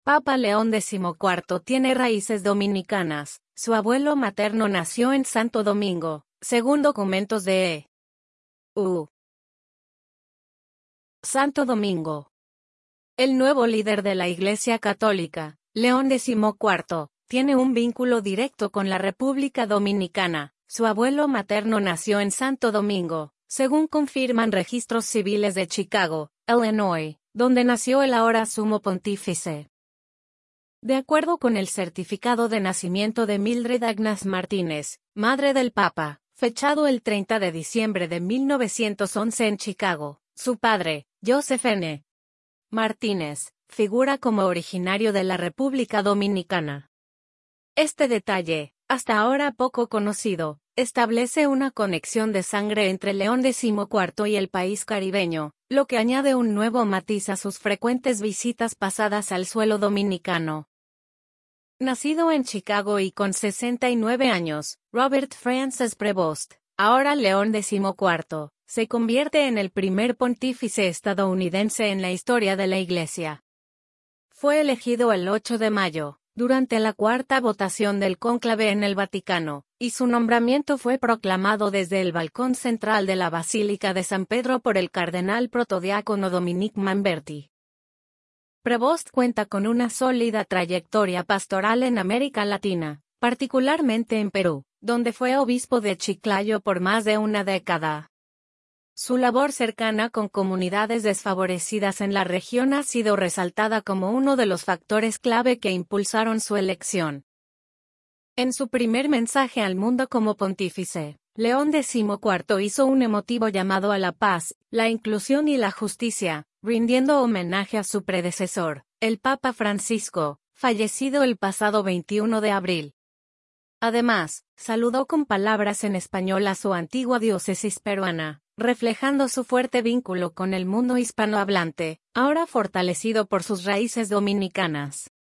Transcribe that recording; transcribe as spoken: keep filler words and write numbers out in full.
Papa León decimocuarto tiene raíces dominicanas. Su abuelo materno nació en Santo Domingo, según documentos de E U Santo Domingo. El nuevo líder de la Iglesia Católica, León decimocuarto, tiene un vínculo directo con la República Dominicana. Su abuelo materno nació en Santo Domingo, según confirman registros civiles de Chicago, Illinois, donde nació el ahora sumo pontífice. De acuerdo con el certificado de nacimiento de Mildred Agnes Martínez, madre del Papa, fechado el treinta de diciembre de mil novecientos once en Chicago, su padre, Joseph N. Martínez, figura como originario de la República Dominicana. Este detalle, hasta ahora poco conocido, establece una conexión de sangre entre León decimocuarto y el país caribeño, lo que añade un nuevo matiz a sus frecuentes visitas pasadas al suelo dominicano. Nacido en Chicago y con sesenta y nueve años, Robert Francis Prevost, ahora León decimocuarto, se convierte en el primer pontífice estadounidense en la historia de la Iglesia. Fue elegido el ocho de mayo, durante la cuarta votación del cónclave en el Vaticano, y su nombramiento fue proclamado desde el balcón central de la Basílica de San Pedro por el cardenal protodiácono Dominic Manberti. Prevost cuenta con una sólida trayectoria pastoral en América Latina, particularmente en Perú, donde fue obispo de Chiclayo por más de una década. Su labor cercana con comunidades desfavorecidas en la región ha sido resaltada como uno de los factores clave que impulsaron su elección. En su primer mensaje al mundo como pontífice, León decimocuarto hizo un emotivo llamado a la paz, la inclusión y la justicia, rindiendo homenaje a su predecesor, el Papa Francisco, fallecido el pasado veintiuno de abril. Además, saludó con palabras en español a su antigua diócesis peruana, reflejando su fuerte vínculo con el mundo hispanohablante, ahora fortalecido por sus raíces dominicanas.